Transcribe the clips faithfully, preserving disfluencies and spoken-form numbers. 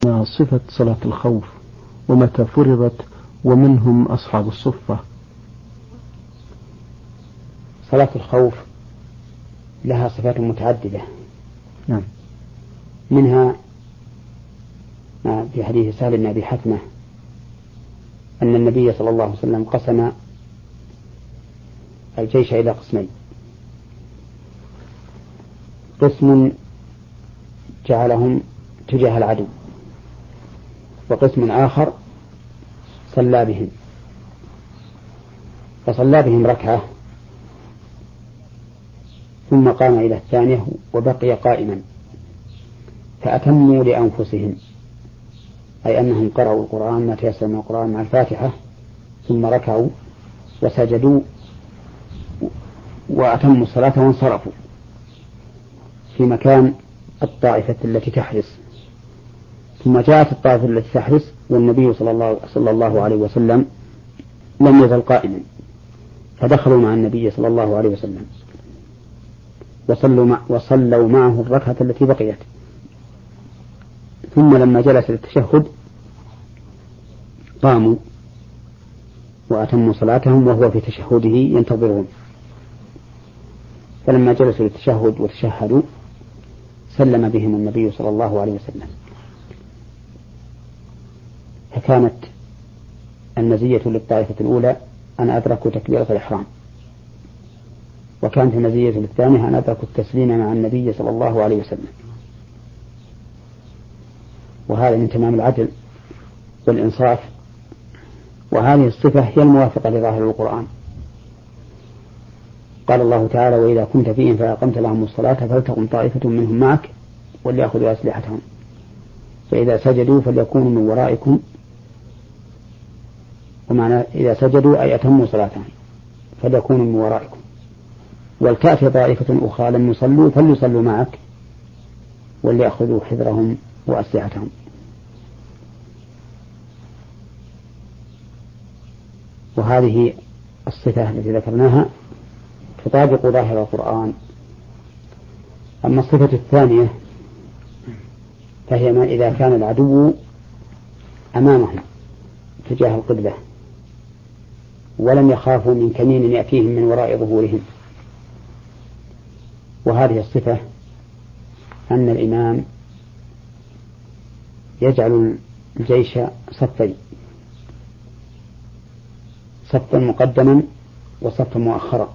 صفة صلاة الخوف ومتى فرضت ومنهم أصحاب الصفة. صلاة الخوف لها صفات متعددة. نعم. منها في حديث سهل بن أبي حثمة أن النبي صلى الله عليه وسلم قسم الجيش إلى قسمين: قسم جعلهم تجاه العدو، وقسم آخر صلى بهم، فصلى بهم ركعة ثم قام إلى الثانية وبقي قائما، فأتموا لأنفسهم، أي أنهم قرأوا القرآن ما تيسر من القرآن مع الفاتحة، ثم ركعوا وسجدوا وأتموا الصلاة وانصرفوا في مكان الطائفة التي تحرس. ثم جاءت الطائفة التي تحرس والنبي صلى الله, صلى الله عليه وسلم لم يزل قائما، فدخلوا مع النبي صلى الله عليه وسلم وصلوا, مع وصلوا معه الركعة التي بقيت. ثم لما جلس للتشهد قاموا وأتموا صلاتهم وهو في تشهده ينتظرون، فلما جلسوا للتشهد وتشهدوا سلم بهم النبي صلى الله عليه وسلم. فكانت المزية للطائفة الأولى أن أدركوا تكبيرة الإحرام، وكانت المزية للثانية أن أدركوا التسليم مع النبي صلى الله عليه وسلم. وهذا من تمام العدل والإنصاف، وهذه الصفة هي الموافقة لظاهر القرآن. قال الله تعالى: وإذا كنت فيهم فأقمت لهم الصلاة فلتقم طائفة منهم معك وليأخذوا أسلحتهم فإذا سجدوا فليكونوا من ورائكم. ومعنى إذا سجدوا أي أتموا صلاتهم فليكونوا من ورائكم، ولتأتي طائفة أخرى لم يصلوا فليصلوا معك وليأخذوا حذرهم وأسلحتهم. وهذه الصفة التي ذكرناها تطابق ظاهر القرآن. أما الصفة الثانية فهي ما إذا كان العدو أمامهم تجاه القبلة ولم يخافوا من كمين يأتيهم من وراء ظهورهم. وهذه الصفة أن الإمام يجعل الجيش صفين: صفا مقدما وصفا مؤخرا،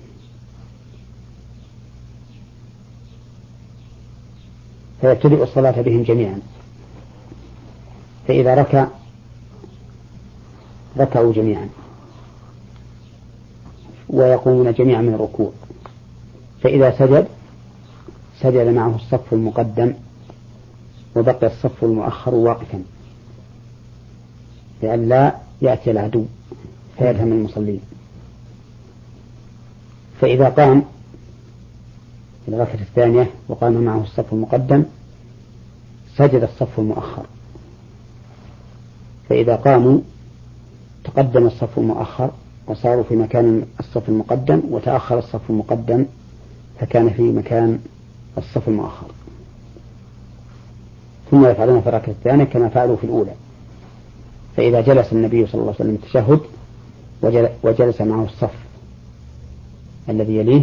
فيبتدئ الصلاة بهم جميعا، فإذا ركع ركعوا جميعا ويقومون جميعا من الركوع، فإذا سجد سجد معه الصف المقدم وبقي الصف المؤخر واقفا لئلا يأتي العدو فيلهم المصلين. فإذا قام الركعة الثانية وقام معه الصف المقدم سجد الصف المؤخر، فإذا قاموا تقدم الصف المؤخر وصاروا في مكان الصف المقدم، وتأخر الصف المقدم فكان في مكان الصف المؤخر. ثم يفعلون في الركعة الثانية كما فعلوا في الأولى. فإذا جلس النبي صلى الله عليه وسلم التشهد وجلس معه الصف الذي يليه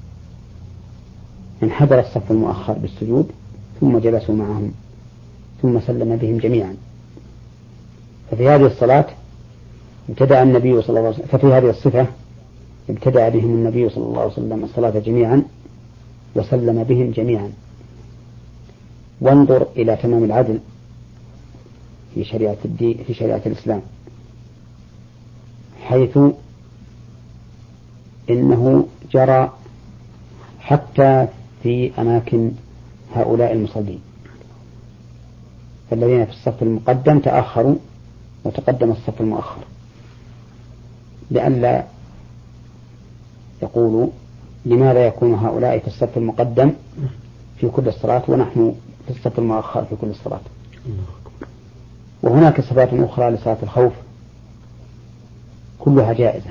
انحدر الصف المؤخر بالسجود ثم جلسوا معهم ثم سلم بهم جميعا. ففي هذه الصلاة ابتدأ النبي صلى الله عليه وسلم ففي هذه الصفة ابتدأ بهم النبي صلى الله عليه وسلم الصلاة جميعا وسلم بهم جميعا. وانظر إلى تمام العدل في شريعة الدين في شريعة الإسلام، حيث إنه جرى حتى في أماكن هؤلاء المصلين، فالذين في الصف المقدم تأخروا وتقدم الصف المؤخر لئلا يقولوا لماذا يكون هؤلاء في الصف المقدم في كل الصلاة ونحن في الصف المؤخر في كل الصلاة. وهناك صفات أخرى لصلاة الخوف كلها جائزة،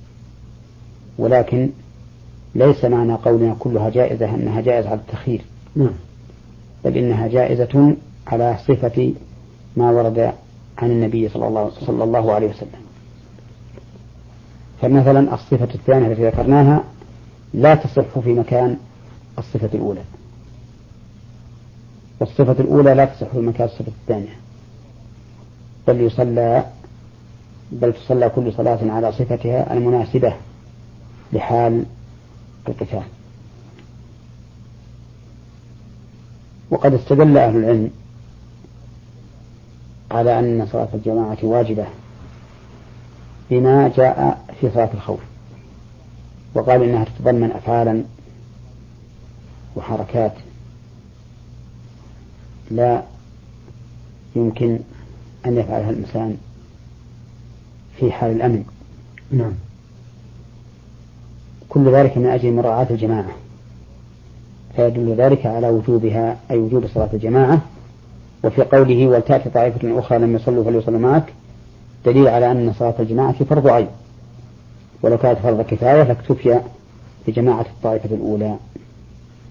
ولكن ليس معنى قولنا كلها جائزة أنها جائزة على التخيير، بل إنها جائزة على صفة ما ورد عن النبي صلى الله, صلى الله عليه وسلم. فمثلا الصفة الثانية التي ذكرناها لا تصح في مكان الصفة الأولى، والصفة الأولى لا تصح في مكان الصفة الثانية، بل يصلى بل تصلى كل صلاة على صفتها المناسبة لحال القتال. وقد استدل أهل العلم على أن صلاة الجماعة واجبة بما جاء في صلاة الخوف، وقال إنها تتضمن أفعالا وحركات لا يمكن أن يفعلها الإنسان في حال الأمن. نعم. كل ذلك من أجل مراعاة الجماعة، فيدل ذلك على وجوبها أي وجوب صلاة الجماعة. وفي قوله ولتأتي طائفة أخرى لم يصلوا فليصلوا معك دليل على أن صلاة الجماعة فرض عين، ولو كانت فرض كفاية لاكتفي بجماعة الطائفة الأولى.